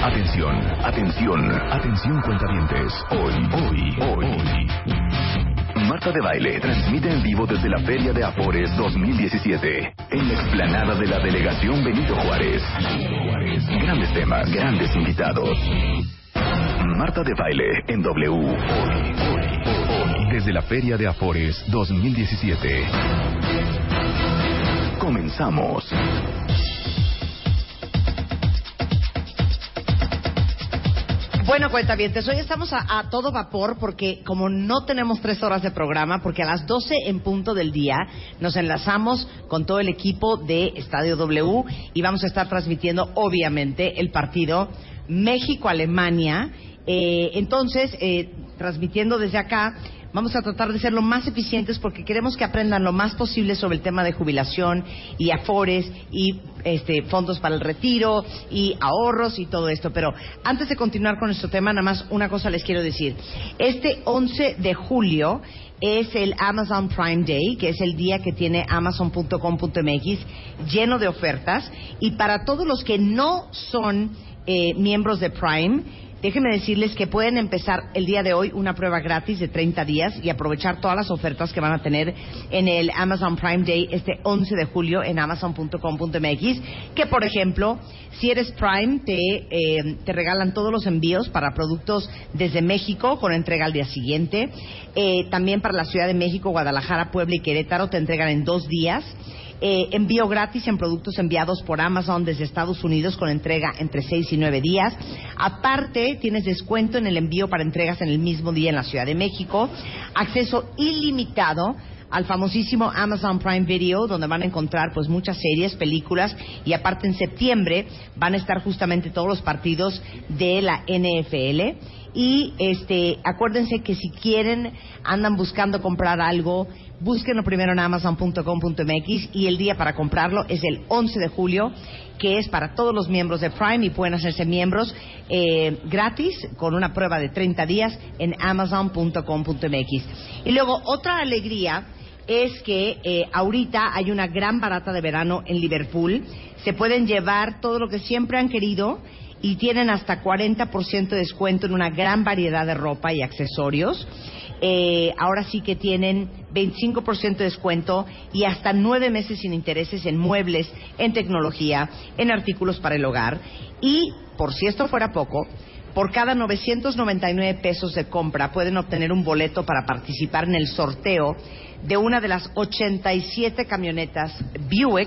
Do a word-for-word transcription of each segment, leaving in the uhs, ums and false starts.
Atención, atención, atención cuentavientes. Hoy, hoy, hoy, hoy. Marta de Baile transmite en vivo desde la Feria de Afores dos mil diecisiete. En la explanada de la Delegación Benito Juárez. Grandes temas, grandes invitados. Marta de Baile en W. Hoy, hoy, hoy. Desde la Feria de Afores dos mil diecisiete. Comenzamos. Bueno, cuentavientes, hoy estamos a, a todo vapor porque como no tenemos tres horas de programa, porque a las doce en punto del día nos enlazamos con todo el equipo de Estadio W y vamos a estar transmitiendo, obviamente, el partido México-Alemania. Eh, entonces, eh, transmitiendo desde acá, vamos a tratar de ser lo más eficientes porque queremos que aprendan lo más posible sobre el tema de jubilación y afores y este, fondos para el retiro y ahorros y todo esto. Pero antes de continuar con nuestro tema, nada más una cosa les quiero decir. Este once de julio es el Amazon Prime Day, que es el día que tiene amazon punto com punto m x lleno de ofertas. Y para todos los que no son eh, miembros de Prime, déjenme decirles que pueden empezar el día de hoy una prueba gratis de treinta días y aprovechar todas las ofertas que van a tener en el Amazon Prime Day este once de julio en amazon punto com punto m x, que por ejemplo, si eres Prime, te, eh, te regalan todos los envíos para productos desde México con entrega al día siguiente. Eh, también para la Ciudad de México, Guadalajara, Puebla y Querétaro te entregan en dos días. Eh, envío gratis en productos enviados por Amazon desde Estados Unidos con entrega entre seis y nueve días. Aparte, tienes descuento en el envío para entregas en el mismo día en la Ciudad de México. Acceso ilimitado al famosísimo Amazon Prime Video, donde van a encontrar pues muchas series, películas, y aparte en septiembre van a estar justamente todos los partidos de la N F L. Y este, acuérdense que si quieren, andan buscando comprar algo, búsquenlo primero en amazon punto com punto m x y el día para comprarlo es el once de julio, que es para todos los miembros de Prime y pueden hacerse miembros eh, gratis con una prueba de treinta días en amazon punto com punto m x. Y luego otra alegría es que eh, ahorita hay una gran barata de verano en Liverpool. Se pueden llevar todo lo que siempre han querido y tienen hasta cuarenta por ciento de descuento en una gran variedad de ropa y accesorios. Eh, ahora sí que tienen veinticinco por ciento de descuento y hasta nueve meses sin intereses en muebles, en tecnología, en artículos para el hogar. Y, por si esto fuera poco, por cada novecientos noventa y nueve pesos de compra pueden obtener un boleto para participar en el sorteo de una de las ochenta y siete camionetas Buick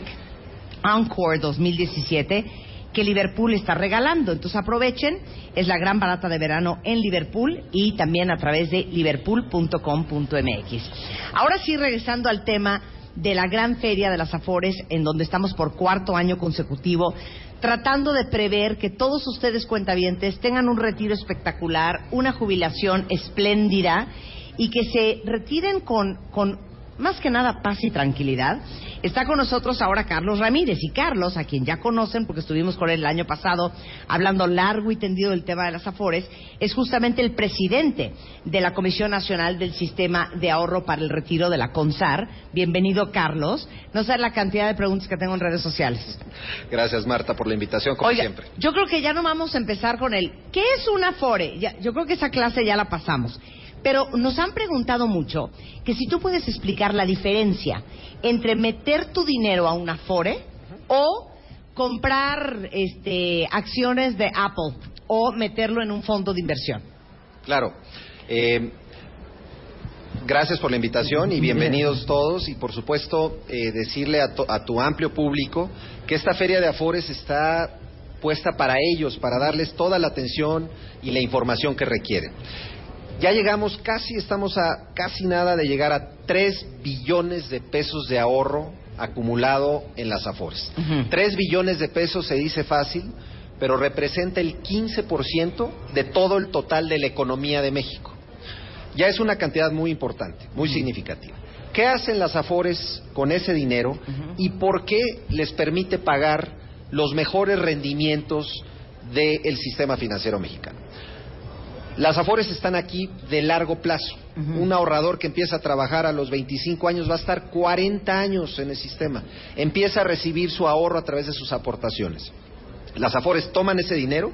Encore dos mil diecisiete que Liverpool está regalando. Entonces aprovechen, es la gran barata de verano en Liverpool y también a través de liverpool punto com punto m x. Ahora sí, regresando al tema de la gran feria de las Afores, en donde estamos por cuarto año consecutivo, tratando de prever que todos ustedes cuentavientes tengan un retiro espectacular, una jubilación espléndida y que se retiren con, con más que nada paz y tranquilidad. Está con nosotros ahora Carlos Ramírez, y Carlos, a quien ya conocen porque estuvimos con él el año pasado hablando largo y tendido del tema de las Afores, es justamente el presidente de la Comisión Nacional del Sistema de Ahorro para el Retiro de la CONSAR. Bienvenido, Carlos. No sé la cantidad de preguntas que tengo en redes sociales. Gracias, Marta, por la invitación, como Oiga, siempre. Yo creo que ya no vamos a empezar con el ¿qué es una Afore? Ya, yo creo que esa clase ya la pasamos. Pero nos han preguntado mucho que si tú puedes explicar la diferencia entre meter tu dinero a una Afore o comprar este, acciones de Apple o meterlo en un fondo de inversión. Claro. Eh, gracias por la invitación y bienvenidos todos. Y por supuesto, eh, decirle a, to, a tu amplio público que esta Feria de Afores está puesta para ellos, para darles toda la atención y la información que requieren. Ya llegamos casi, estamos a casi nada de llegar a tres billones de pesos de ahorro acumulado en las Afores. Uh-huh. tres billones de pesos se dice fácil, pero representa el quince por ciento de todo el total de la economía de México. Ya es una cantidad muy importante, muy uh-huh. significativa. ¿Qué hacen las Afores con ese dinero uh-huh. y por qué les permite pagar los mejores rendimientos del sistema financiero mexicano? Las Afores están aquí de largo plazo. Uh-huh. Un ahorrador que empieza a trabajar a los veinticinco años va a estar cuarenta años en el sistema. Empieza a recibir su ahorro a través de sus aportaciones. Las Afores toman ese dinero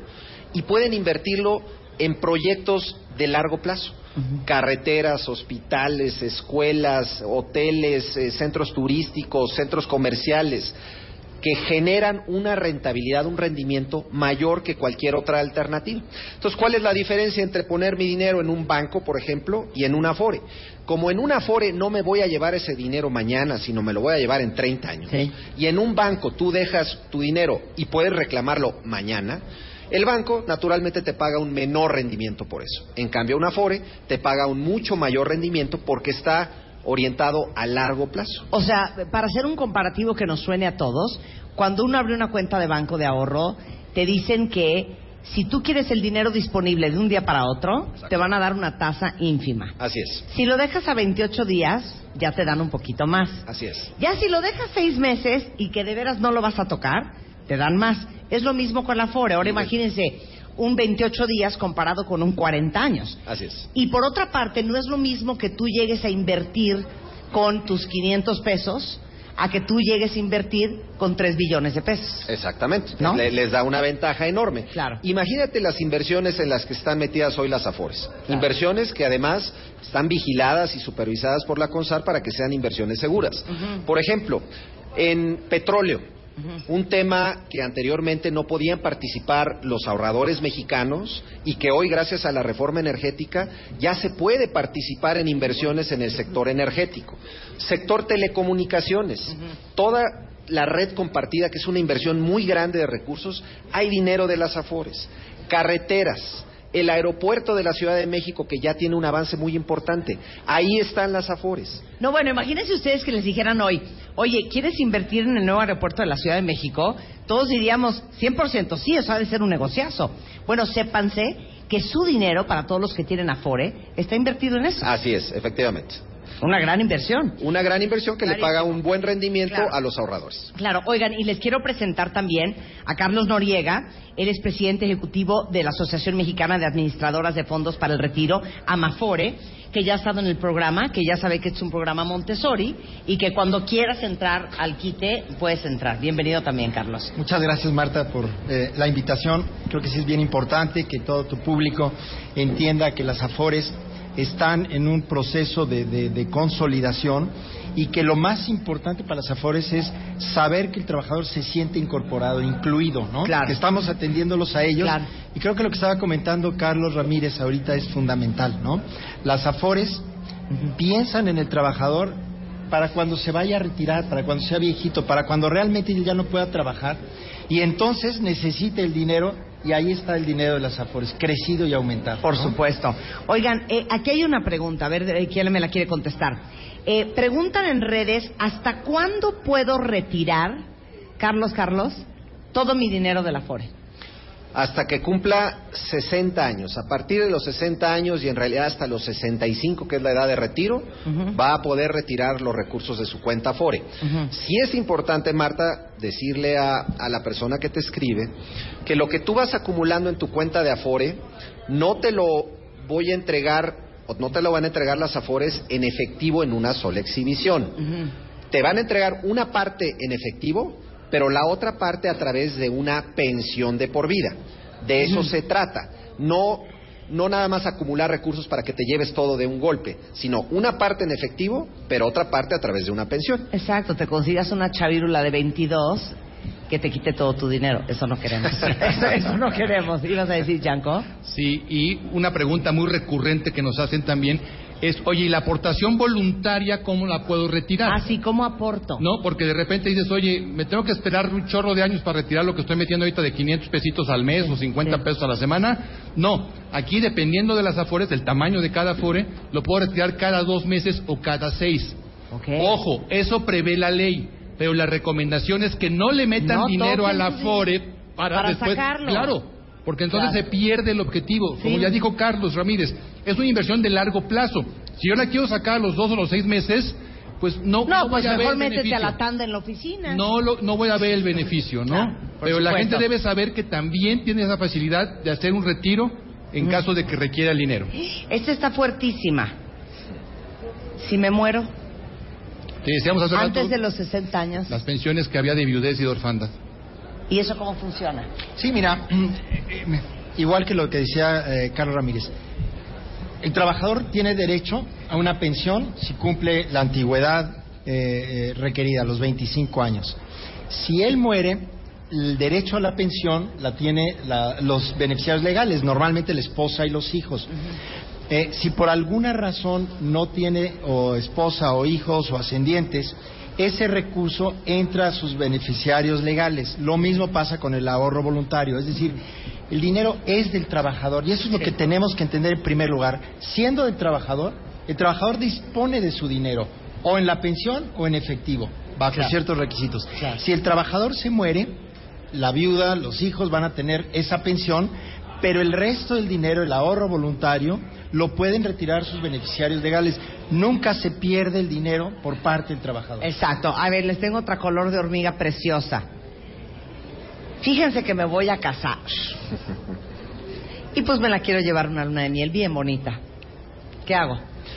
y pueden invertirlo en proyectos de largo plazo. Uh-huh. Carreteras, hospitales, escuelas, hoteles, eh, centros turísticos, centros comerciales, que generan una rentabilidad, un rendimiento mayor que cualquier otra alternativa. Entonces, ¿cuál es la diferencia entre poner mi dinero en un banco, por ejemplo, y en un Afore? Como en un Afore no me voy a llevar ese dinero mañana, sino me lo voy a llevar en treinta años, sí. Y en un banco tú dejas tu dinero y puedes reclamarlo mañana, el banco naturalmente te paga un menor rendimiento por eso. En cambio, un Afore te paga un mucho mayor rendimiento porque está orientado a largo plazo. O sea, para hacer un comparativo que nos suene a todos, cuando uno abre una cuenta de banco de ahorro, te dicen que si tú quieres el dinero disponible de un día para otro, exacto, te van a dar una tasa ínfima. Así es. Si lo dejas a veintiocho días, ya te dan un poquito más. Así es. Ya si lo dejas seis meses y que de veras no lo vas a tocar, te dan más. Es lo mismo con la Afore. Ahora imagínense un veintiocho días comparado con un cuarenta años. Así es. Y por otra parte, no es lo mismo que tú llegues a invertir con tus quinientos pesos a que tú llegues a invertir con tres billones de pesos. Exactamente, ¿no? Les, les da una ventaja enorme. Claro. Imagínate las inversiones en las que están metidas hoy las Afores. Claro. Inversiones que además están vigiladas y supervisadas por la CONSAR para que sean inversiones seguras. Uh-huh. Por ejemplo, en petróleo, uh-huh, un tema que anteriormente no podían participar los ahorradores mexicanos y que hoy, gracias a la reforma energética, ya se puede participar en inversiones en el sector energético. Sector telecomunicaciones, uh-huh, toda la red compartida, que es una inversión muy grande de recursos, hay dinero de las Afores. Carreteras, el aeropuerto de la Ciudad de México, que ya tiene un avance muy importante, ahí están las Afores. No, bueno, imagínense ustedes que les dijeran hoy, oye, ¿quieres invertir en el nuevo aeropuerto de la Ciudad de México? Todos diríamos, cien por ciento sí, eso ha de ser un negociazo. Bueno, sépanse que su dinero, para todos los que tienen Afore, está invertido en eso. Así es, efectivamente. Una gran inversión. Una gran inversión que Clarísimo. Le paga un buen rendimiento, claro, a los ahorradores. Claro, oigan, y les quiero presentar también a Carlos Noriega. Él es presidente ejecutivo de la Asociación Mexicana de Administradoras de Fondos para el Retiro, AMAFORE, que ya ha estado en el programa, que ya sabe que es un programa Montessori y que cuando quieras entrar al quite, puedes entrar. Bienvenido también, Carlos. Muchas gracias, Marta, por eh, la invitación. Creo que sí es bien importante que todo tu público entienda que las Afores están en un proceso de, de, de consolidación y que lo más importante para las Afores es saber que el trabajador se siente incorporado, incluido, ¿no? Claro. Que estamos atendiéndolos a ellos. Claro. Y creo que lo que estaba comentando Carlos Ramírez ahorita es fundamental, ¿no? Las Afores uh-huh, piensan en el trabajador para cuando se vaya a retirar, para cuando sea viejito, para cuando realmente ya no pueda trabajar y entonces necesite el dinero. Y ahí está el dinero de las Afores, crecido y aumentado. Por ¿no? supuesto. Oigan, eh, aquí hay una pregunta, a ver eh, quién me la quiere contestar. Eh, preguntan en redes, ¿hasta cuándo puedo retirar, Carlos, Carlos, todo mi dinero de la Afore? Hasta que cumpla sesenta años. A partir de los sesenta años y en realidad hasta los sesenta y cinco, que es la edad de retiro, uh-huh, va a poder retirar los recursos de su cuenta Afore. Uh-huh. Sí es importante, Marta, decirle a, a la persona que te escribe que lo que tú vas acumulando en tu cuenta de Afore no te lo voy a entregar o no te lo van a entregar las Afores en efectivo en una sola exhibición. Uh-huh. Te van a entregar una parte en efectivo, pero la otra parte a través de una pensión de por vida. De eso uh-huh, se trata. No, no nada más acumular recursos para que te lleves todo de un golpe, sino una parte en efectivo, pero otra parte a través de una pensión. Exacto, te consigas una chavírula de veintidós que te quite todo tu dinero. Eso no queremos. eso, eso no queremos. ¿Ibas a decir, Yanko? Sí, y una pregunta muy recurrente que nos hacen también es, oye, ¿y la aportación voluntaria cómo la puedo retirar? Ah, sí, ¿cómo aporto? No, porque de repente dices, oye, me tengo que esperar un chorro de años para retirar lo que estoy metiendo ahorita de quinientos pesitos al mes sí, o cincuenta sí. pesos a la semana. No, aquí dependiendo de las Afores, del tamaño de cada Afore, lo puedo retirar cada dos meses o cada seis. Okay. Ojo, eso prevé la ley, pero la recomendación es que no le metan no dinero a la Afore para, para después... sacarlo. Claro. Porque entonces claro, se pierde el objetivo. Sí. Como ya dijo Carlos Ramírez, es una inversión de largo plazo. Si yo la quiero sacar a los dos o los seis meses, pues no, no, no pues voy a ver mejor el métete beneficio. a la tanda en la oficina. No, lo, no voy a ver el beneficio, ¿no? Claro, pero supuesto. La gente debe saber que también tiene esa facilidad de hacer un retiro en mm. caso de que requiera el dinero. Esta está fuertísima. Si me muero Te decíamos hace antes rato, de los sesenta años. las pensiones que había de viudez y de orfandad. ¿Y eso cómo funciona? Sí, mira, igual que lo que decía eh, Carlos Ramírez. El trabajador tiene derecho a una pensión si cumple la antigüedad eh, eh, requerida, los veinticinco años. Si él muere, el derecho a la pensión la tiene la, los beneficiarios legales, normalmente la esposa y los hijos. Uh-huh. Eh, si por alguna razón no tiene o esposa o hijos o ascendientes, ese recurso entra a sus beneficiarios legales. Lo mismo pasa con el ahorro voluntario, es decir, el dinero es del trabajador y eso es lo que tenemos que entender en primer lugar. Siendo del trabajador, el trabajador dispone de su dinero o en la pensión o en efectivo, bajo claro. ciertos requisitos. Claro. Si el trabajador se muere, la viuda, los hijos van a tener esa pensión, pero el resto del dinero, el ahorro voluntario, lo pueden retirar sus beneficiarios legales. Nunca se pierde el dinero por parte del trabajador. Exacto. A ver, les tengo otra color de hormiga preciosa. Fíjense que me voy a casar. Y pues me la quiero llevar una luna de miel bien bonita. ¿Qué hago?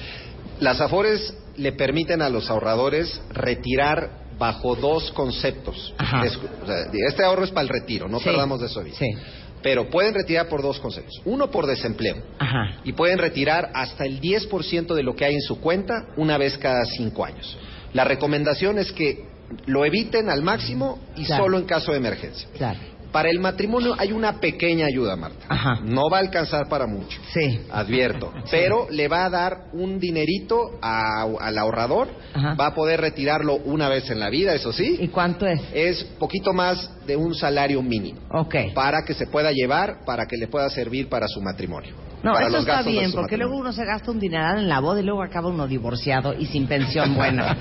Las Afores le permiten a los ahorradores retirar bajo dos conceptos. Es, o sea, este ahorro es para el retiro, no sí. perdamos de eso de vista. Sí. Pero pueden retirar por dos conceptos. Uno, por desempleo. Ajá. Y pueden retirar hasta el diez por ciento de lo que hay en su cuenta una vez cada cinco años. La recomendación es que lo eviten al máximo y claro. solo en caso de emergencia. Claro. Para el matrimonio hay una pequeña ayuda, Marta. Ajá. No va a alcanzar para mucho. Sí. Advierto. Sí. Pero le va a dar un dinerito a, al ahorrador. Ajá. Va a poder retirarlo una vez en la vida, eso sí. ¿Y cuánto es? Es poquito más de un salario mínimo. Ok. Para que se pueda llevar, para que le pueda servir para su matrimonio. No, para eso los está bien, porque matrimonio. Luego uno se gasta un dineral en la boda y luego acaba uno divorciado y sin pensión buena.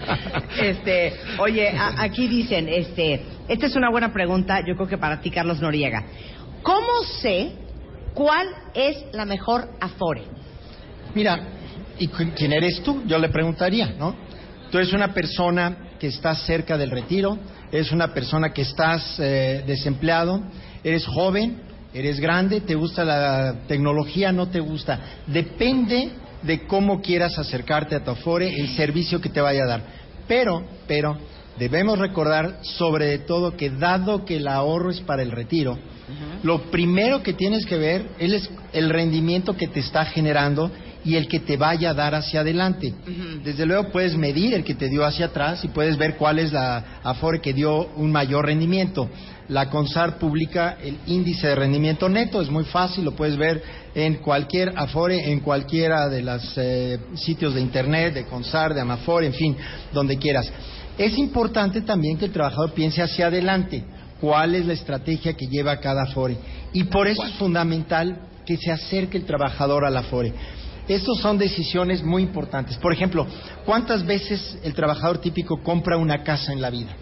este, oye, a, aquí dicen, este, esta es una buena pregunta, yo creo que para ti, Carlos Noriega. ¿Cómo sé cuál es la mejor Afore? Mira, ¿y quién eres tú? Yo le preguntaría, ¿no? Tú eres una persona que estás cerca del retiro, eres una persona que estás eh, desempleado, eres joven, eres grande, te gusta la tecnología, no te gusta. Depende de cómo quieras acercarte a tu Afore, el servicio que te vaya a dar. Pero, pero, debemos recordar sobre todo que dado que el ahorro es para el retiro, uh-huh. lo primero que tienes que ver es el rendimiento que te está generando y el que te vaya a dar hacia adelante. Uh-huh. Desde luego puedes medir el que te dio hacia atrás y puedes ver cuál es la Afore que dio un mayor rendimiento. La CONSAR publica el índice de rendimiento neto, es muy fácil, lo puedes ver en cualquier Afore, en cualquiera de los eh, sitios de internet, de CONSAR, de Amafore, en fin, donde quieras. Es importante también que el trabajador piense hacia adelante, cuál es la estrategia que lleva cada Afore. Y por eso es fundamental que se acerque el trabajador a la Afore. Estas son decisiones muy importantes. Por ejemplo, ¿cuántas veces el trabajador típico compra una casa en la vida?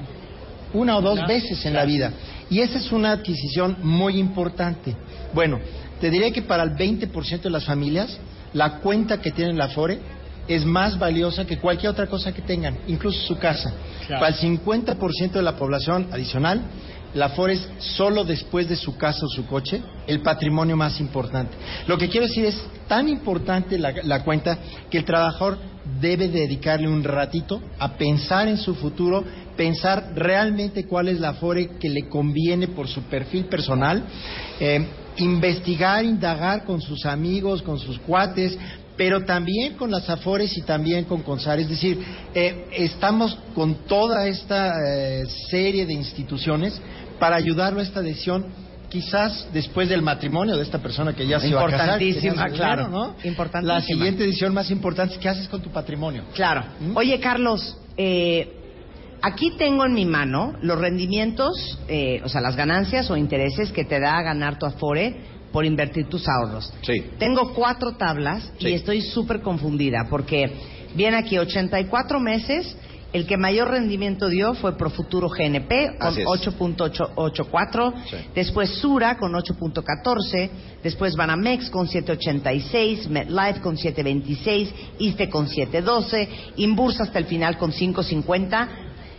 Una o dos veces en la vida. Y esa es una adquisición muy importante. Bueno, te diré que para el veinte por ciento de las familias, la cuenta que tienen la Afore es más valiosa que cualquier otra cosa que tengan, incluso su casa. Claro. Para el cincuenta por ciento de la población adicional, la Afore es solo después de su casa o su coche el patrimonio más importante. Lo que quiero decir es tan importante la, la cuenta que el trabajador debe dedicarle un ratito a pensar en su futuro, pensar realmente cuál es la Afore que le conviene por su perfil personal, eh, investigar, indagar con sus amigos, con sus cuates, pero también con las Afores y también con CONSAR. Es decir, eh, estamos con toda esta eh, serie de instituciones para ayudarlo a esta decisión, quizás después del matrimonio de esta persona que ya se va a casar. Importantísima, claro, ¿no? Importantísima. La siguiente decisión más importante es qué haces con tu patrimonio. Claro. ¿Mm? Oye, Carlos, eh, aquí tengo en mi mano los rendimientos, eh, o sea, las ganancias o intereses que te da a ganar tu Afore por invertir tus ahorros. Sí. Tengo cuatro tablas sí. y estoy súper confundida porque viene aquí ochenta y cuatro meses. El que mayor rendimiento dio fue Profuturo G N P con ocho punto ochenta y cuatro, sí. después Sura con ocho punto catorce, después Banamex con siete punto ochenta y seis, MetLife con siete punto veintiséis, ISSSTE con siete punto doce, Inbursa hasta el final con cinco punto cincuenta.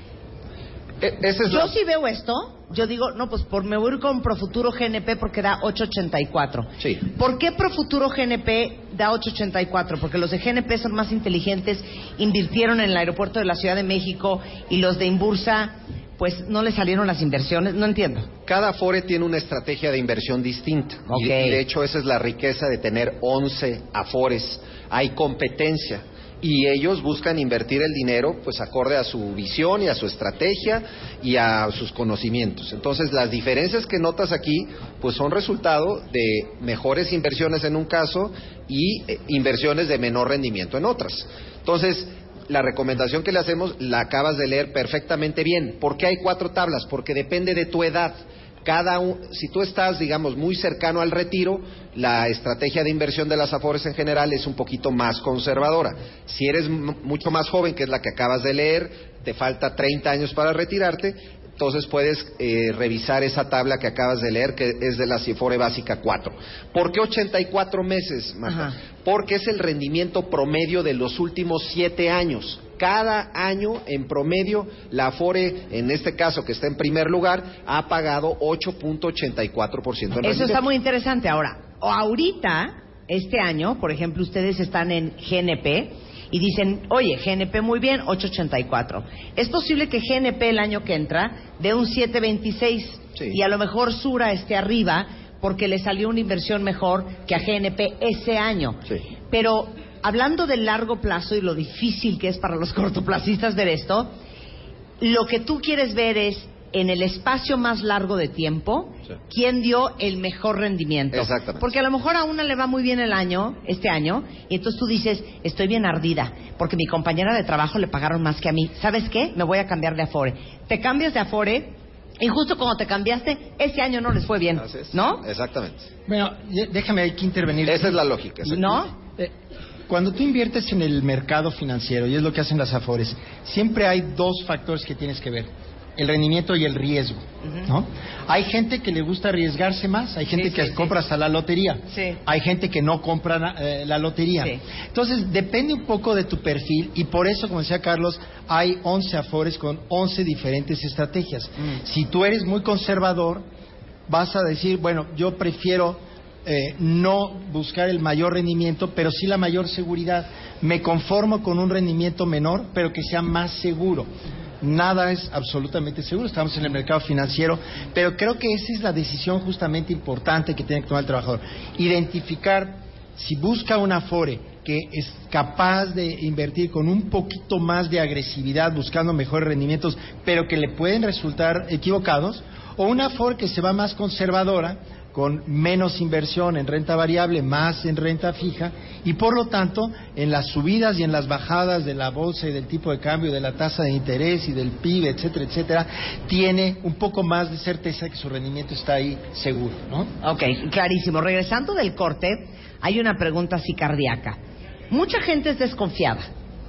Eh, esa es yo la... si veo esto, yo digo, no, pues por me voy a ir con Profuturo G N P porque da ocho punto ochenta y cuatro. Sí. ¿Por qué Profuturo G N P da ocho punto ochenta y cuatro? Porque los de G N P son más inteligentes, invirtieron en el aeropuerto de la Ciudad de México, y los de Inbursa pues no le salieron las inversiones, no entiendo. Cada Afore tiene una estrategia de inversión distinta. Okay. Y, y de hecho esa es la riqueza de tener once Afores. Hay competencia. Y ellos buscan invertir el dinero pues acorde a su visión y a su estrategia y a sus conocimientos. Entonces las diferencias que notas aquí pues son resultado de mejores inversiones en un caso y eh, inversiones de menor rendimiento en otras. Entonces la recomendación que le hacemos la acabas de leer perfectamente bien. ¿Por qué hay cuatro tablas? Porque depende de tu edad. Cada un, si tú estás, digamos, muy cercano al retiro, la estrategia de inversión de las Afores en general es un poquito más conservadora. Si eres m- mucho más joven, que es la que acabas de leer, te falta treinta años para retirarte, entonces puedes eh, revisar esa tabla que acabas de leer, que es de la Afore Básica cuatro. ¿Por qué ochenta y cuatro meses, Marta? Ajá. Porque es el rendimiento promedio de los últimos siete años. Cada año, en promedio, la Afore, en este caso que está en primer lugar, ha pagado ocho punto ochenta y cuatro por ciento en Eso rendimiento. está muy interesante. Ahora, ahorita, este año, por ejemplo, ustedes están en G N P y dicen, oye, G N P muy bien, ocho ochenta y cuatro. Es posible que G N P el año que entra dé un siete veintiséis Sí. y a lo mejor Sura esté arriba porque le salió una inversión mejor que a G N P ese año. Sí. Pero hablando del largo plazo y lo difícil que es para los cortoplacistas ver esto, lo que tú quieres ver es en el espacio más largo de tiempo, Sí. quién dio el mejor rendimiento. Exactamente. Porque a lo mejor a una le va muy bien el año, este año, y entonces tú dices, estoy bien ardida, porque mi compañera de trabajo le pagaron más que a mí. ¿Sabes qué? Me voy a cambiar de Afore. Te cambias de Afore y justo cuando te cambiaste, ese año no les fue bien, Así es. ¿no? Exactamente. Bueno, y- déjame aquí intervenir. Esa es la lógica. exacto. ¿No? Eh, Cuando tú inviertes en el mercado financiero, y es lo que hacen las Afores, siempre hay dos factores que tienes que ver: el rendimiento y el riesgo, ¿no? Hay gente que le gusta arriesgarse más, hay gente Sí, que sí, compra sí. hasta la lotería, Sí. hay gente que no compra eh, la lotería. Sí. Entonces, depende un poco de tu perfil, y por eso, como decía Carlos, hay once Afores con once diferentes estrategias. Mm. Si tú eres muy conservador, vas a decir, bueno, yo prefiero Eh, no buscar el mayor rendimiento, pero sí la mayor seguridad. Me conformo con un rendimiento menor, pero que sea más seguro. Nada es absolutamente seguro, estamos en el mercado financiero, pero creo que esa es la decisión justamente importante que tiene que tomar el trabajador. Identificar si busca una Afore que es capaz de invertir con un poquito más de agresividad, buscando mejores rendimientos, pero que le pueden resultar equivocados, o una Afore que se va más conservadora, con menos inversión en renta variable, más en renta fija, y por lo tanto, en las subidas y en las bajadas de la bolsa y del tipo de cambio, de la tasa de interés y del P I B, etcétera, etcétera, tiene un poco más de certeza que su rendimiento está ahí seguro, ¿no? Ok, clarísimo. Regresando del corte, hay una pregunta así cardíaca. Mucha gente es desconfiada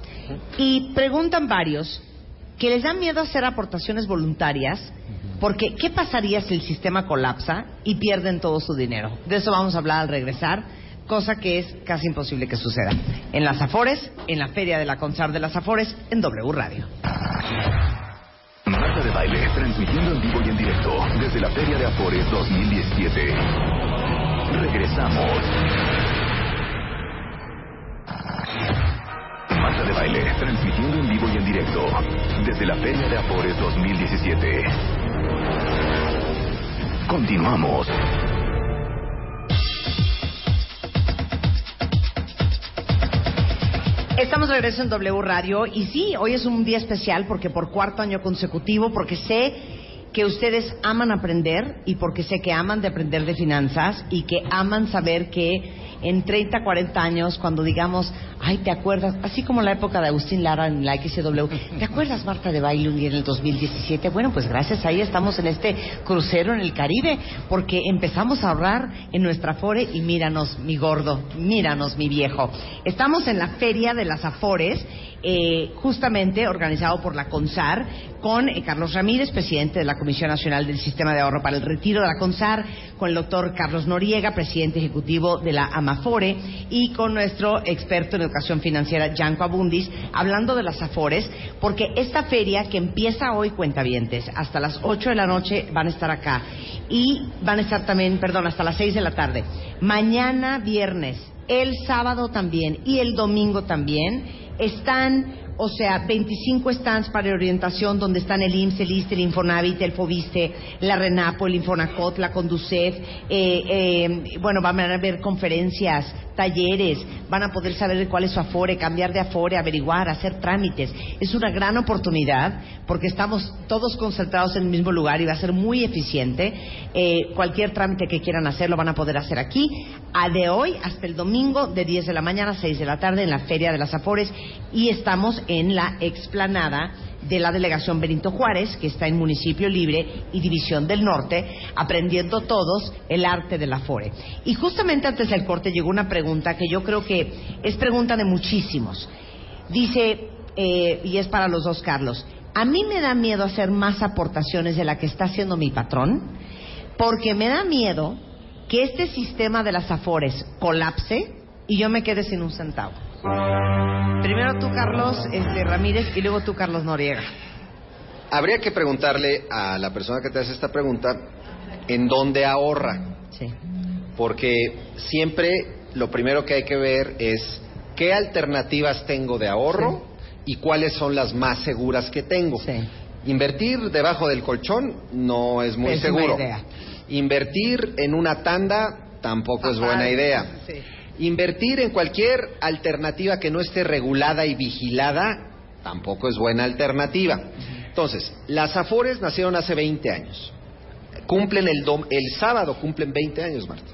y preguntan varios que les da miedo hacer aportaciones voluntarias porque ¿qué pasaría si el sistema colapsa y pierden todo su dinero? De eso vamos a hablar al regresar, cosa que es casi imposible que suceda. En las Afores, en la Feria de la CONSAR de las Afores, en W Radio. Marta de Baile, transmitiendo en vivo y en directo desde la Feria de Afores dos mil diecisiete. Regresamos. Marta de Baile, transmitiendo en vivo y en directo desde la Feria de Afores dos mil diecisiete. Continuamos. Estamos de regreso en W Radio y sí, hoy es un día especial porque por cuarto año consecutivo, porque sé que ustedes aman aprender y porque sé que aman de aprender de finanzas y que aman saber que en treinta, cuarenta años, cuando digamos, ay, ¿te acuerdas? Así como la época de Agustín Lara en la X W, ¿te acuerdas, Marta de Baile, un día en el dos mil diecisiete? Bueno, pues gracias, ahí estamos en este crucero en el Caribe, porque empezamos a ahorrar en nuestra Afore y míranos, mi gordo, míranos, mi viejo. Estamos en la Feria de las Afores, eh, justamente organizado por la CONSAR, con eh, Carlos Ramírez, presidente de la Comisión Nacional del Sistema de Ahorro para el Retiro de la CONSAR, con el doctor Carlos Noriega, presidente ejecutivo de la AMAFORE, y con nuestro experto en educación financiera, Yanko Abundis, hablando de las Afores, porque esta feria que empieza hoy, cuentavientes, hasta las ocho de la noche van a estar acá, y van a estar también, perdón, hasta las seis de la tarde. Mañana viernes, el sábado también y el domingo también están o sea, veinticinco stands para orientación donde están el I M S S, el I S S S T E, el Infonavit, el Fobiste, la Renapo, el Infonacot, la Conducef, eh, eh, bueno, van a haber conferencias, talleres, van a poder saber cuál es su afore, cambiar de afore, averiguar, hacer trámites. Es una gran oportunidad porque estamos todos concentrados en el mismo lugar y va a ser muy eficiente. Eh, cualquier trámite que quieran hacer lo van a poder hacer aquí, a de hoy hasta el domingo de diez de la mañana a seis de la tarde en la Feria de las Afores, y estamos en la explanada de la Delegación Benito Juárez, que está en Municipio Libre y División del Norte, aprendiendo todos el arte del Afore. Y justamente antes del corte llegó una pregunta que yo creo que es pregunta de muchísimos. Dice, eh, y es para los dos Carlos, a mí me da miedo hacer más aportaciones de la que está haciendo mi patrón, porque me da miedo que este sistema de las Afores colapse y yo me quede sin un centavo. Primero tú, Carlos este, Ramírez, y luego tú, Carlos Noriega. Habría que preguntarle a la persona que te hace esta pregunta en dónde ahorra. Sí. Porque siempre lo primero que hay que ver es qué alternativas tengo de ahorro, sí, y cuáles son las más seguras que tengo. Sí. Invertir debajo del colchón no es muy Pésima seguro. idea. Invertir en una tanda tampoco Ajá, es buena idea. Sí. Invertir en cualquier alternativa que no esté regulada y vigilada tampoco es buena alternativa. Entonces, las Afores nacieron hace veinte años. Cumplen el, dom el sábado, cumplen veinte años, Marta.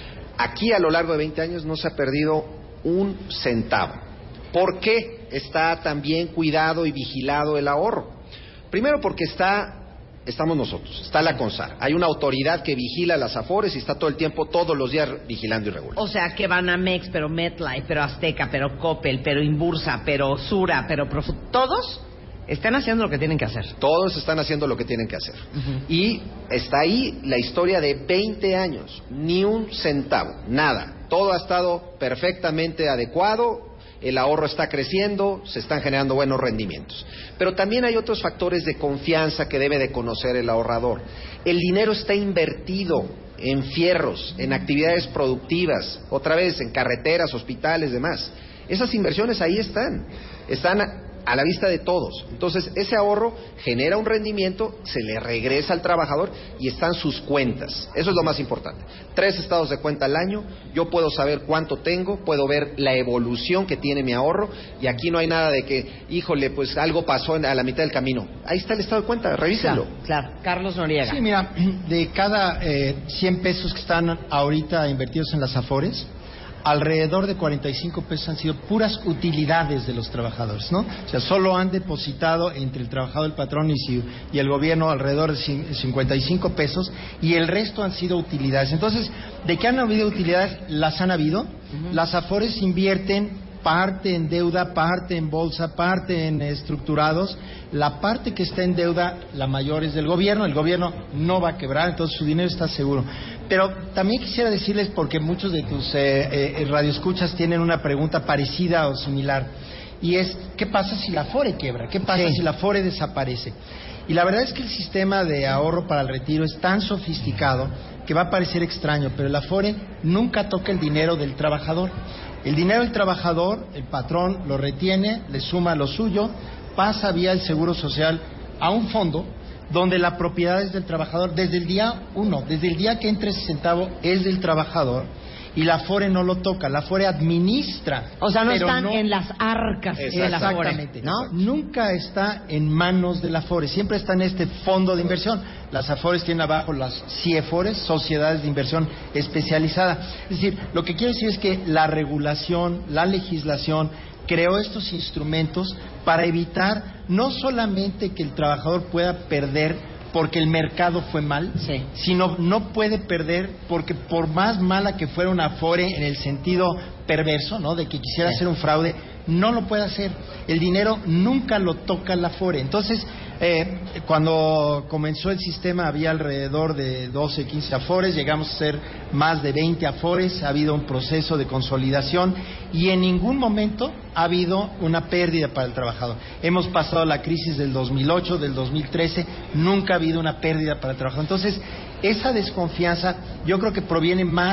Aquí a lo largo de veinte años no se ha perdido un centavo. ¿Por qué está tan bien cuidado y vigilado el ahorro? Primero porque está... Estamos nosotros, está la CONSAR. Hay una autoridad que vigila las Afores y está todo el tiempo, todos los días, vigilando y regulando. O sea, que Banamex, pero MetLife, pero Azteca, pero Coppel, pero Inbursa, pero Sura, pero Profu... todos están haciendo lo que tienen que hacer. Todos están haciendo lo que tienen que hacer. Uh-huh. Y está ahí la historia de veinte años, ni un centavo, nada. Todo ha estado perfectamente adecuado. El ahorro está creciendo, se están generando buenos rendimientos. Pero también hay otros factores de confianza que debe de conocer el ahorrador. El dinero está invertido en fierros, en actividades productivas, otra vez en carreteras, hospitales, demás. Esas inversiones ahí están, están a la vista de todos. Entonces, ese ahorro genera un rendimiento, se le regresa al trabajador y están sus cuentas. Eso es lo más importante. Tres estados de cuenta al año, yo puedo saber cuánto tengo, puedo ver la evolución que tiene mi ahorro, y aquí no hay nada de que, híjole, pues algo pasó a la mitad del camino. Ahí está el estado de cuenta, revísenlo. Claro, claro. Carlos Noriega. Sí, mira, de cada eh, cien pesos que están ahorita invertidos en las Afores, alrededor de cuarenta y cinco pesos han sido puras utilidades de los trabajadores, ¿no? O sea, solo han depositado entre el trabajador, el patrón y, si, y el gobierno alrededor de cincuenta y cinco pesos, y el resto han sido utilidades. Entonces, ¿de qué han habido utilidades? Las han habido. Uh-huh. Las Afores invierten parte en deuda, parte en bolsa, parte en estructurados. La parte que está en deuda, la mayor es del gobierno. El gobierno no va a quebrar, entonces su dinero está seguro. Pero también quisiera decirles, porque muchos de tus eh, eh, radioescuchas tienen una pregunta parecida o similar, y es, ¿qué pasa si la Afore quiebra? ¿Qué pasa sí. si la Afore desaparece? Y la verdad es que el sistema de ahorro para el retiro es tan sofisticado que va a parecer extraño, pero el Afore nunca toca el dinero del trabajador. El dinero del trabajador, el patrón lo retiene, le suma lo suyo, pasa vía el Seguro Social a un fondo donde la propiedad es del trabajador desde el día uno, desde el día que entre ese centavo es del trabajador, y la Afore no lo toca, la Afore administra. O sea, no están no, en las arcas de la Afore. Exactamente, ¿no? Nunca está en manos de la Afore, siempre está en este fondo de inversión. Las Afores tienen abajo las CIEFORES, Sociedades de Inversión Especializada. Es decir, lo que quiero decir es que la regulación, la legislación creó estos instrumentos para evitar no solamente que el trabajador pueda perder porque el mercado fue mal, sí. sino no puede perder porque por más mala que fuera una Afore en el sentido perverso, ¿no?, de que quisiera sí. hacer un fraude, no lo puede hacer. El dinero nunca lo toca la Afore. Entonces, eh, cuando comenzó el sistema había alrededor de doce, quince Afores, llegamos a ser más de veinte Afores, ha habido un proceso de consolidación y en ningún momento ha habido una pérdida para el trabajador. Hemos pasado la crisis del dos mil ocho, del dos mil trece, nunca ha habido una pérdida para el trabajador. Entonces, esa desconfianza yo creo que proviene más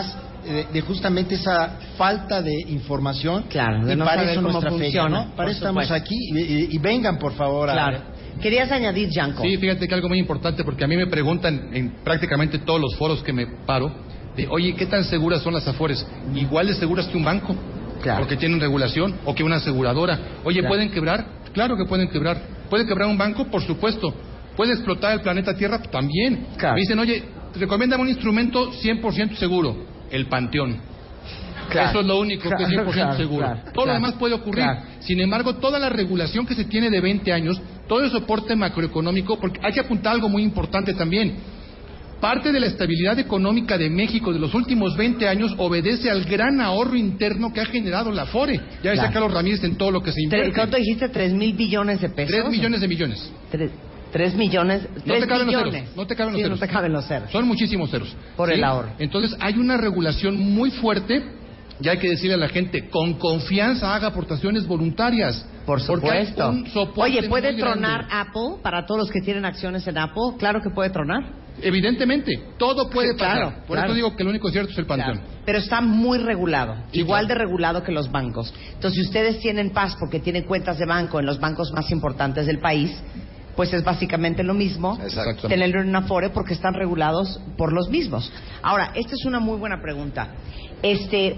de, de justamente esa falta de información. Claro, de y no para saber eso cómo nuestra funciona, feria, ¿no? Para eso estamos aquí y, y, y vengan por favor. Claro. A... Querías añadir, Yanko. Sí, fíjate que algo muy importante, porque a mí me preguntan en prácticamente todos los foros que me paro, de, oye, ¿qué tan seguras son las Afores? Igual de seguras que un banco, claro, porque tienen regulación, o que una aseguradora. Oye, claro, ¿pueden quebrar? Claro que pueden quebrar. ¿Puede quebrar un banco? Por supuesto. ¿Puede explotar el planeta Tierra? También. Claro. Me dicen, oye, recomiéndame un instrumento cien por ciento seguro, el Panteón. Claro. Eso es lo único que es cien por ciento Claro, seguro. claro, todo claro, lo demás puede ocurrir. Claro. Sin embargo, toda la regulación que se tiene de veinte años, todo el soporte macroeconómico, porque hay que apuntar algo muy importante también. Parte de la estabilidad económica de México de los últimos veinte años obedece al gran ahorro interno que ha generado la Afore. Ya decía Claro. Carlos Ramírez en todo lo que se invierte. ¿Cuánto dijiste? ¿Tres mil billones de pesos? Tres millones de millones. Tres, tres millones. No tres te caben billones. los ceros. No te caben los Sí, ceros. no te caben los ceros. Son muchísimos ceros. Por ¿sí? el ahorro. Entonces hay una regulación muy fuerte. Ya hay que decirle a la gente, con confianza haga aportaciones voluntarias. Por Porque hay supuesto. un soporte Oye, ¿puede muy tronar grande. Apple para todos los que tienen acciones en Apple? Claro que puede tronar. Evidentemente, todo puede Sí, pasar. claro, Por claro. eso digo que lo único cierto es el Panteón. Claro. Pero está muy regulado, Sí, igual claro. de regulado que los bancos. Entonces, si ustedes tienen paz porque tienen cuentas de banco en los bancos más importantes del país, pues es básicamente lo mismo Exacto. tenerlo en una Afore porque están regulados por los mismos. Ahora, esta es una muy buena pregunta. Este,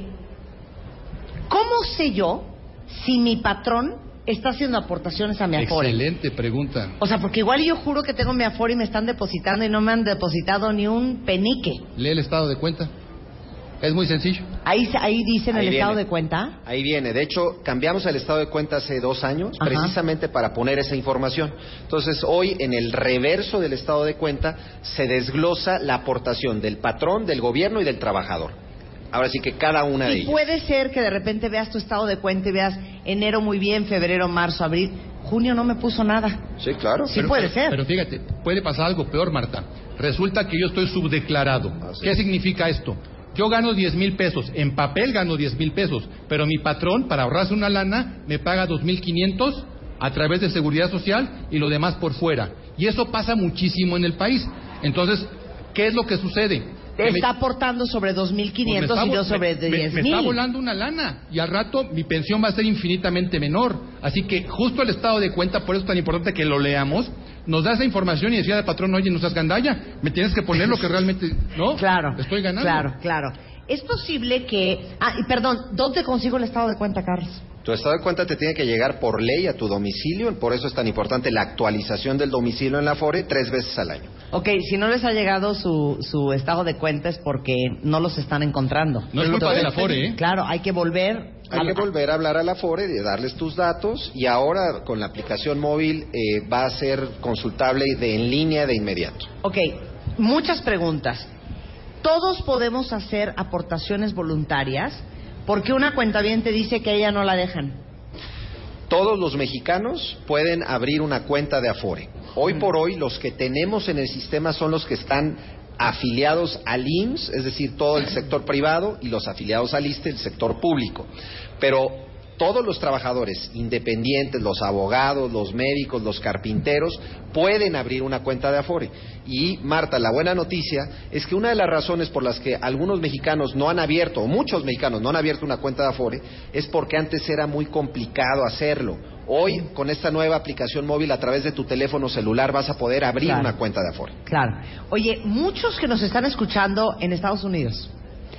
¿cómo sé yo si mi patrón está haciendo aportaciones a mi Afore? Excelente pregunta. O sea, porque igual yo juro que tengo mi Afore y me están depositando y no me han depositado ni un penique. Lee el estado de cuenta. Es muy sencillo. Ahí, ahí dice en Ahí el viene. estado de cuenta. Ahí viene. De hecho, cambiamos el estado de cuenta hace dos años, Ajá. precisamente para poner esa información. Entonces, hoy, en el reverso del estado de cuenta, se desglosa la aportación del patrón, del gobierno y del trabajador. Ahora sí que cada una de Y ellas. puede ser que de repente veas tu estado de cuenta y veas enero muy bien, febrero, marzo, abril, junio no me puso nada. Sí, claro. Sí Pero- puede pero- ser. Pero fíjate, puede pasar algo peor, Marta. Resulta que yo estoy subdeclarado. Ah, sí. ¿Qué significa esto? Yo gano diez mil pesos, en papel gano diez mil pesos, pero mi patrón, para ahorrarse una lana, me paga dos mil quinientos a través de Seguridad Social y lo demás por fuera. Y eso pasa muchísimo en el país. Entonces, ¿qué es lo que sucede? Te Que me- está aportando sobre dos mil pues quinientos me y está yo vo- sobre me- me- diez Me está mil. volando una lana y al rato mi pensión va a ser infinitamente menor. Así que justo el estado de cuenta, por eso es tan importante que lo leamos, nos da esa información y decía al patrón, oye, no seas gandalla, me tienes que poner lo que realmente, ¿no? Claro, Estoy ganando. claro, claro. Es posible que... Ah, y perdón, ¿dónde consigo el estado de cuenta, Carlos? Tu estado de cuenta te tiene que llegar por ley a tu domicilio, por eso es tan importante la actualización del domicilio en la Afore tres veces al año. Ok, si no les ha llegado su, su estado de cuenta es porque no los están encontrando. No es culpa de la Afore, ¿eh? Claro, hay que volver... Hay a- que volver a hablar a la Afore, de darles tus datos y ahora con la aplicación móvil eh, va a ser consultable de, en línea de inmediato. Ok, muchas preguntas. ¿Todos podemos hacer aportaciones voluntarias? Porque una cuentaviente dice que a ella no la dejan. Todos los mexicanos pueden abrir una cuenta de Afore. Hoy por hoy los que tenemos en el sistema son los que están afiliados al I M S S, es decir, todo el sector privado, y los afiliados al I S S S T E, el sector público. Pero todos los trabajadores independientes, los abogados, los médicos, los carpinteros, pueden abrir una cuenta de Afore. Y, Marta, la buena noticia es que una de las razones por las que algunos mexicanos no han abierto, o muchos mexicanos no han abierto una cuenta de Afore, es porque antes era muy complicado hacerlo. Hoy, con esta nueva aplicación móvil, a través de tu teléfono celular, vas a poder abrir Claro. una cuenta de Afore. Claro. Oye, muchos que nos están escuchando en Estados Unidos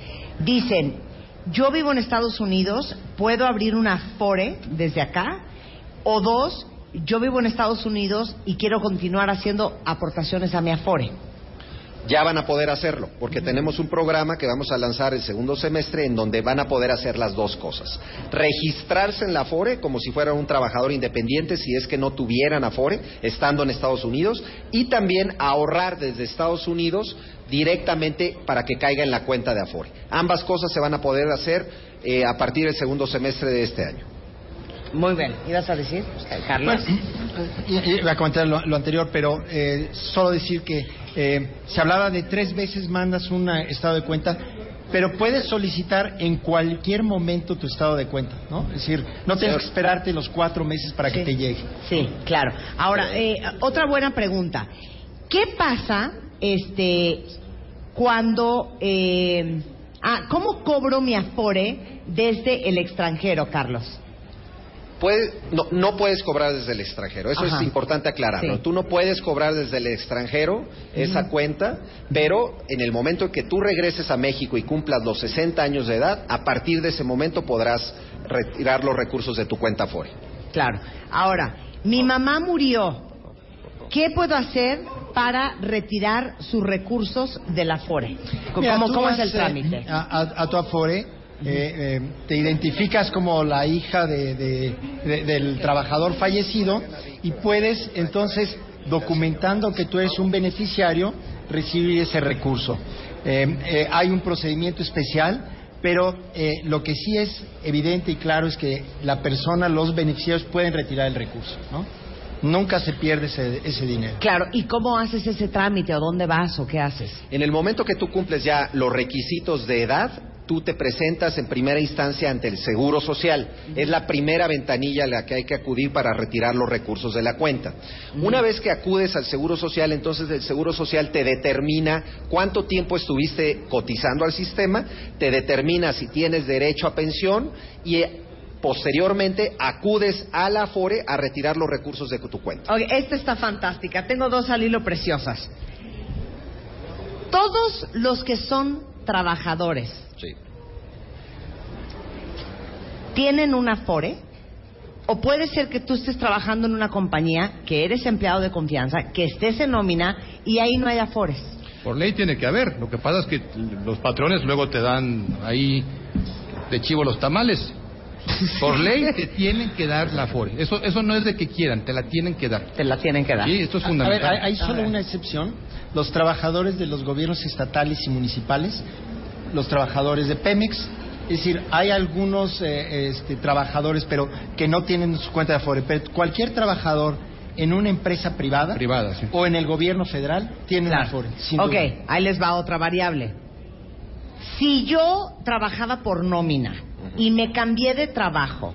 dicen, yo vivo en Estados Unidos, ¿puedo abrir una Afore desde acá? O dos, yo vivo en Estados Unidos y quiero continuar haciendo aportaciones a mi Afore. Ya van a poder hacerlo, porque tenemos un programa que vamos a lanzar el segundo semestre en donde van a poder hacer las dos cosas. Registrarse en la Afore como si fueran un trabajador independiente si es que no tuvieran Afore estando en Estados Unidos, y también ahorrar desde Estados Unidos directamente para que caiga en la cuenta de Afore. Ambas cosas se van a poder hacer eh, a partir del segundo semestre de este año. Muy bien. ¿Ibas a decir, Carlos? Bueno, y- y voy a comentar lo, lo anterior, pero eh, solo decir que eh, se hablaba de tres veces mandas un estado de cuenta, pero puedes solicitar en cualquier momento tu estado de cuenta, ¿no? Es decir, no tienes que esperarte los cuatro meses para que Sí. te llegue. Sí, claro. Ahora, eh, otra buena pregunta. ¿Qué pasa este, cuando... Eh, Ah, ¿cómo cobro mi Afore desde el extranjero, Carlos? Puede, no, no puedes cobrar desde el extranjero, eso Ajá. es importante aclararlo. Sí. Tú no puedes cobrar desde el extranjero esa Ujú. cuenta, pero en el momento en que tú regreses a México y cumplas los sesenta años de edad, a partir de ese momento podrás retirar los recursos de tu cuenta Afore. Claro. Ahora, mi mamá murió. ¿Qué puedo hacer para retirar sus recursos del Afore? ¿Cómo, Mira, tú cómo vas, es el eh, trámite? A, a- a tu Afore, eh, eh, te identificas como la hija de, de- de- del trabajador fallecido y puedes entonces, documentando que tú eres un beneficiario, recibir ese recurso. Eh, eh, hay un procedimiento especial, pero eh, lo que sí es evidente y claro es que la persona, los beneficiarios pueden retirar el recurso, ¿no? Nunca se pierde ese, ese dinero. Claro, ¿y cómo haces ese trámite? ¿O dónde vas? ¿O qué haces? En el momento que tú cumples ya los requisitos de edad, tú te presentas en primera instancia ante el Seguro Social. Es la primera ventanilla a la que hay que acudir para retirar los recursos de la cuenta. Una vez que acudes al Seguro Social, entonces el Seguro Social te determina cuánto tiempo estuviste cotizando al sistema, te determina si tienes derecho a pensión y posteriormente acudes a la Afore a retirar los recursos de tu cuenta. Ok, esta está fantástica. Tengo dos al hilo preciosas. Todos los que son trabajadores Sí. tienen un Afore, o puede ser que tú estés trabajando en una compañía, que eres empleado de confianza, que estés en nómina y ahí no hay Afores. Por ley tiene que haber. Lo que pasa es que los patrones luego te dan ahí de chivo los tamales. Por ley te tienen que dar la Afore. Eso, eso no es de que quieran, te la tienen que dar. Te la tienen que dar. Sí, esto es A ver, fundamental. hay, hay solo una excepción. Los trabajadores de los gobiernos estatales y municipales, los trabajadores de Pemex, es decir, hay algunos eh, este, trabajadores, pero que no tienen su cuenta de Afore. Pero cualquier trabajador en una empresa privada, Privada, sí. o en el gobierno federal tiene Claro. un Afore. Sin Ok, duda. ahí les va otra variable. Si yo trabajaba por nómina y me cambié de trabajo,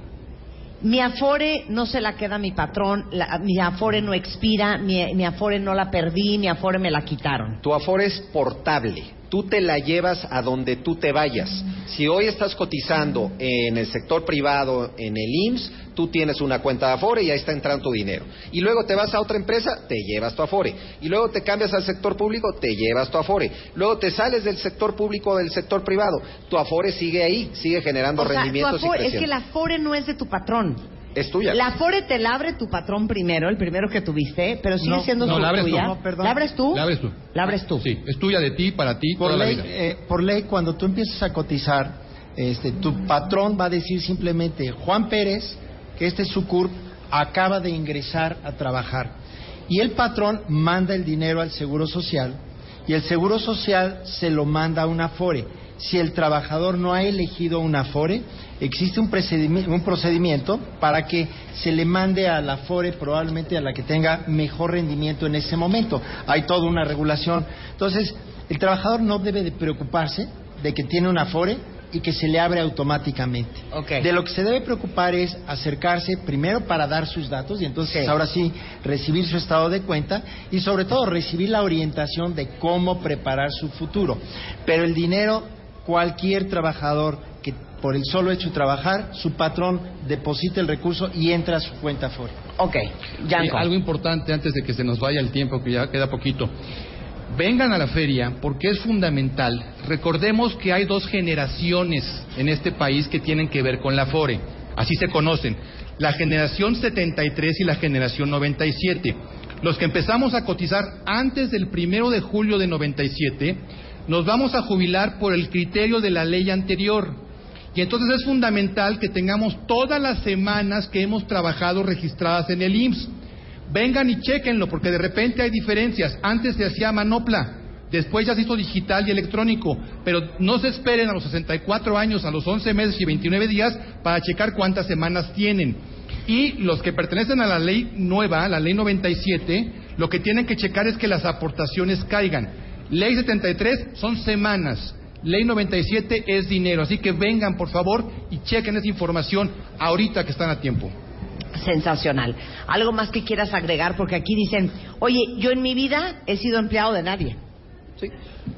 mi Afore no se la queda mi patrón, la- mi Afore no expira, mi, mi Afore no la perdí, mi Afore me la quitaron. Tu Afore es portable. Tú te la llevas a donde tú te vayas. Si hoy estás cotizando en el sector privado, en el I M S S, tú tienes una cuenta de Afore y ahí está entrando tu dinero. Y luego te vas a otra empresa, te llevas tu Afore. Y luego te cambias al sector público, te llevas tu Afore. Luego te sales del sector público o del sector privado. Tu Afore sigue ahí, sigue generando O sea, tu rendimientos y Afore, es creciendo. que la Afore no es de tu patrón. Es tuya. La Afore te la abre tu patrón primero, el primero que tuviste, pero sigue No, siendo no, su- la abres tú. tuya. No, perdón. ¿La abres tú? La abres tú. La abres tú. Sí, es tuya de ti, para ti, Por toda la ley, vida. eh, por ley, cuando tú empiezas a cotizar, este, tu patrón va a decir simplemente, Juan Pérez, que este es su C U R P, acaba de ingresar a trabajar. Y el patrón manda el dinero al Seguro Social y el Seguro Social se lo manda a una Afore. Si el trabajador no ha elegido una Afore, existe un procedimiento, un procedimiento para que se le mande a la Afore, probablemente a la que tenga mejor rendimiento en ese momento. Hay toda una regulación. Entonces, el trabajador no debe de preocuparse de que tiene una Afore y que se le abre automáticamente. Ok. De lo que se debe preocupar es acercarse primero para dar sus datos y entonces Sí. ahora sí recibir su estado de cuenta y sobre todo recibir la orientación de cómo preparar su futuro. Pero el dinero, cualquier trabajador que por el solo hecho de trabajar, su patrón deposita el recurso y entra a su cuenta Afore. Ok, Sí, Yanko. algo importante antes de que se nos vaya el tiempo, que ya queda poquito. Vengan a la feria porque es fundamental. Recordemos que hay dos generaciones en este país que tienen que ver con la Afore. Así se conocen. La generación setenta y tres y la generación noventa y siete. Los que empezamos a cotizar antes del primero de julio de noventa y siete, nos vamos a jubilar por el criterio de la ley anterior. Y entonces es fundamental que tengamos todas las semanas que hemos trabajado registradas en el I M S S. Vengan y chéquenlo, porque de repente hay diferencias. Antes se hacía manopla, después ya se hizo digital y electrónico, pero no se esperen a los sesenta y cuatro años, a los once meses y veintinueve días para checar cuántas semanas tienen. Y los que pertenecen a la ley nueva, la ley noventa y siete, lo que tienen que checar es que las aportaciones caigan. Ley setenta y tres son semanas, ley noventa y siete es dinero, así que vengan por favor y chequen esa información ahorita que están a tiempo. Sensacional. ¿Algo más que quieras agregar? Porque aquí dicen, oye, yo en mi vida he sido empleado de nadie. Sí.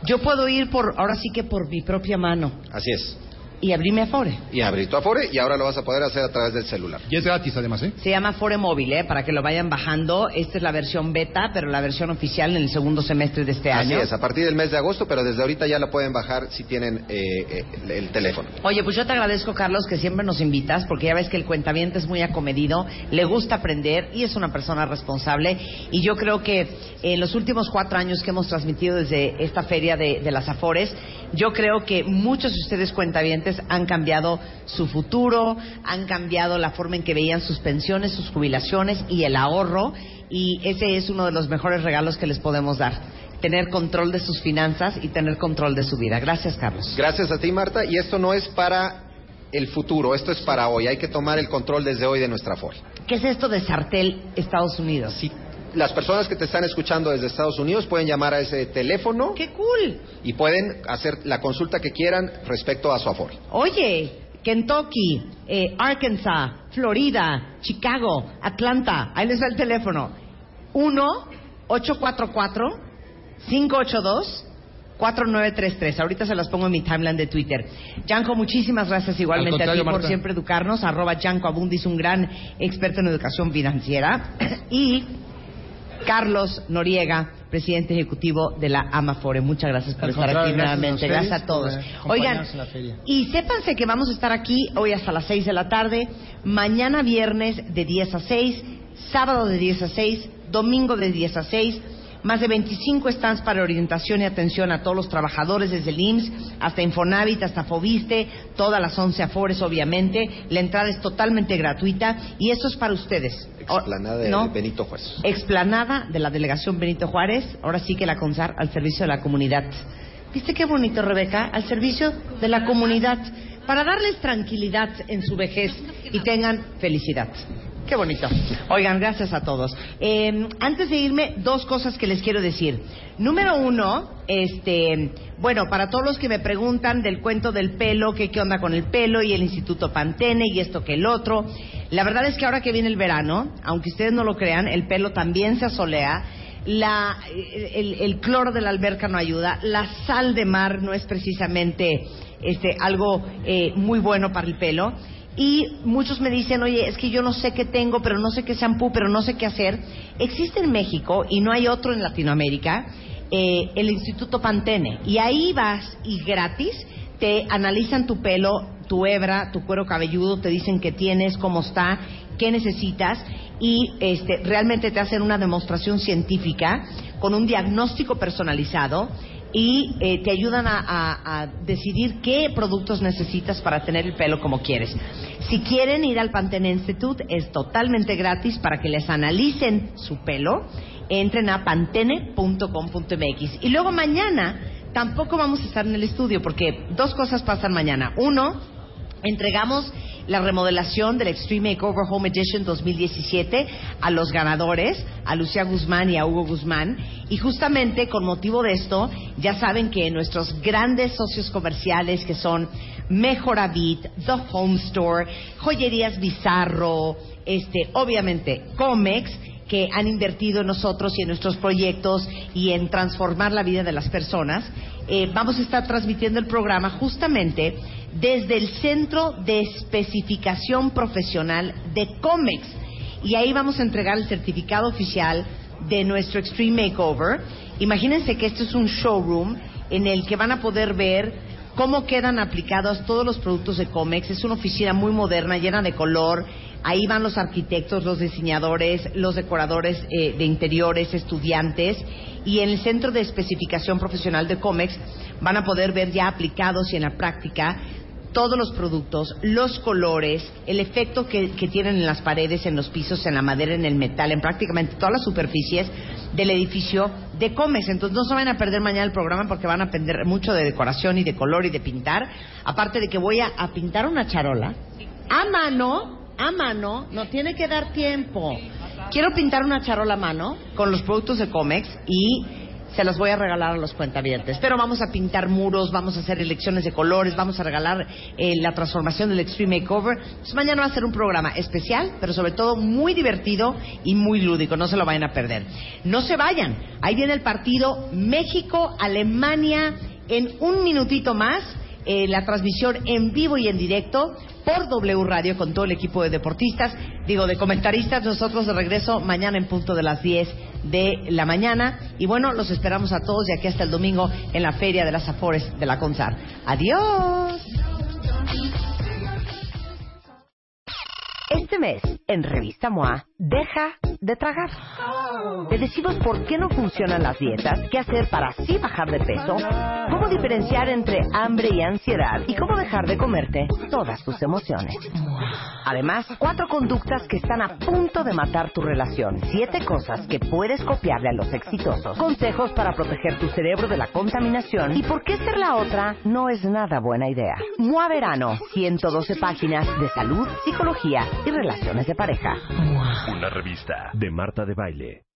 Yo puedo ir por, ahora sí que por mi propia mano. Así es. Y abrir mi Afore. Y abrir tu Afore y ahora lo vas a poder hacer a través del celular. Y es gratis además, ¿eh? Se llama Afore Móvil, ¿eh? Para que lo vayan bajando. Esta es la versión beta, pero la versión oficial en el segundo semestre de este Así año. es, a partir del mes de agosto, pero desde ahorita ya la pueden bajar si tienen eh, eh, el teléfono. Oye, pues yo te agradezco, Carlos, que siempre nos invitas, porque ya ves que el cuentaviente es muy acomedido, le gusta aprender y es una persona responsable. Y yo creo que en los últimos cuatro años que hemos transmitido desde esta feria de, de las Afores, yo creo que muchos de ustedes cuentavientes han cambiado su futuro, han cambiado la forma en que veían sus pensiones, sus jubilaciones y el ahorro, y ese es uno de los mejores regalos que les podemos dar. Tener control de sus finanzas y tener control de su vida. Gracias, Carlos. Gracias a ti, Marta, y esto no es para el futuro, esto es para hoy. Hay que tomar el control desde hoy de nuestra Afore. ¿Qué es esto de Sartel Estados Unidos? Sí. Las personas que te están escuchando desde Estados Unidos pueden llamar a ese teléfono. ¡Qué cool! Y pueden hacer la consulta que quieran respecto a su Afore. Oye, Kentucky, eh, Arkansas, Florida, Chicago, Atlanta, ahí les va el teléfono. uno ocho cuatro cuatro cinco ocho dos cuatro nueve tres tres. Ahorita se las pongo en mi timeline de Twitter. Yanko, muchísimas gracias igualmente a ti por Marta. siempre educarnos. Arroba Yanko Abundis, un gran experto en educación financiera. Y Carlos Noriega, presidente ejecutivo de la Amafore. Muchas gracias por Al estar aquí contrario, nuevamente. gracias Gracias a a ustedes todos. por, eh, Oigan, acompañarnos en la feria. y sépanse que vamos a estar aquí hoy hasta las seis de la tarde, mañana viernes de diez a seis, sábado de diez a seis, domingo de diez a seis. Más de veinticinco stands para orientación y atención a todos los trabajadores, desde el I M S S hasta Infonavit, hasta Fobiste, todas las once Afores, obviamente. La entrada es totalmente gratuita y eso es para ustedes. Explanada de ¿No? Benito Juárez. Explanada de la Delegación Benito Juárez, ahora sí que la CONSAR al servicio de la comunidad. ¿Viste qué bonito, Rebeca? Al servicio de la comunidad, para darles tranquilidad en su vejez y tengan felicidad. Qué bonito. Oigan, gracias a todos. Eh, antes de irme, dos cosas que les quiero decir. Número uno, este, bueno, para todos los que me preguntan del cuento del pelo, que qué onda con el pelo y el Instituto Pantene y esto que el otro. La verdad es que ahora que viene el verano, aunque ustedes no lo crean, el pelo también se asolea. La, el, el cloro de la alberca no ayuda. La sal de mar no es precisamente este, algo eh, muy bueno para el pelo. Y muchos me dicen, oye, es que yo no sé qué tengo, pero no sé qué shampoo, pero no sé qué hacer. Existe en México, y no hay otro en Latinoamérica, eh, el Instituto Pantene. Y ahí vas y gratis te analizan tu pelo, tu hebra, tu cuero cabelludo, te dicen qué tienes, cómo está, qué necesitas, y este, realmente te hacen una demostración científica con un diagnóstico personalizado. Y eh, te ayudan a, a, a decidir qué productos necesitas para tener el pelo como quieres. Si quieren ir al Pantene Institute, es totalmente gratis para que les analicen su pelo. Entren a pantene punto com punto m x. Y luego mañana tampoco vamos a estar en el estudio, porque dos cosas pasan mañana. Uno, entregamos la remodelación del Extreme Makeover Home Edition dos mil diecisiete a los ganadores, a Lucía Guzmán y a Hugo Guzmán. Y justamente con motivo de esto, ya saben que nuestros grandes socios comerciales, que son Mejoravit, The Home Store, Joyerías Bizarro, este, obviamente Comex, que han invertido en nosotros y en nuestros proyectos y en transformar la vida de las personas, eh, vamos a estar transmitiendo el programa justamente desde el Centro de Especificación Profesional de Comex. Y ahí vamos a entregar el certificado oficial de nuestro Extreme Makeover. Imagínense que esto es un showroom en el que van a poder ver cómo quedan aplicados todos los productos de Comex. Es una oficina muy moderna, llena de color. Ahí van los arquitectos, los diseñadores, los decoradores eh, de interiores, estudiantes. Y en el Centro de Especificación Profesional de Comex van a poder ver ya aplicados y en la práctica todos los productos, los colores, el efecto que, que tienen en las paredes, en los pisos, en la madera, en el metal, en prácticamente todas las superficies del edificio de Comex. Entonces no se van a perder mañana el programa, porque van a aprender mucho de decoración y de color y de pintar. Aparte de que voy a, a pintar una charola a mano, a mano, no tiene que dar tiempo. Quiero pintar una charola a mano con los productos de Comex y se las voy a regalar a los cuentavientes. Pero vamos a pintar muros, vamos a hacer elecciones de colores, vamos a regalar eh, la transformación del Extreme Makeover. Entonces, mañana va a ser un programa especial, pero sobre todo muy divertido y muy lúdico. No se lo vayan a perder. No se vayan. Ahí viene el partido México-Alemania en un minutito más. Eh, la transmisión en vivo y en directo por W Radio con todo el equipo de deportistas, digo, de comentaristas. Nosotros de regreso mañana en punto de las diez de la mañana. Y bueno, los esperamos a todos de aquí hasta el domingo en la Feria de las Afores de la CONSAR. ¡Adiós! Este mes, en Revista M O A, deja de tragar. Te decimos por qué no funcionan las dietas, qué hacer para así bajar de peso, cómo diferenciar entre hambre y ansiedad y cómo dejar de comerte todas tus emociones. Además, cuatro conductas que están a punto de matar tu relación, siete cosas que puedes copiarle a los exitosos, consejos para proteger tu cerebro de la contaminación y por qué ser la otra no es nada buena idea. M O A Verano, ciento doce páginas de salud, psicología y relaciones de pareja. Una revista de Marta de Baile.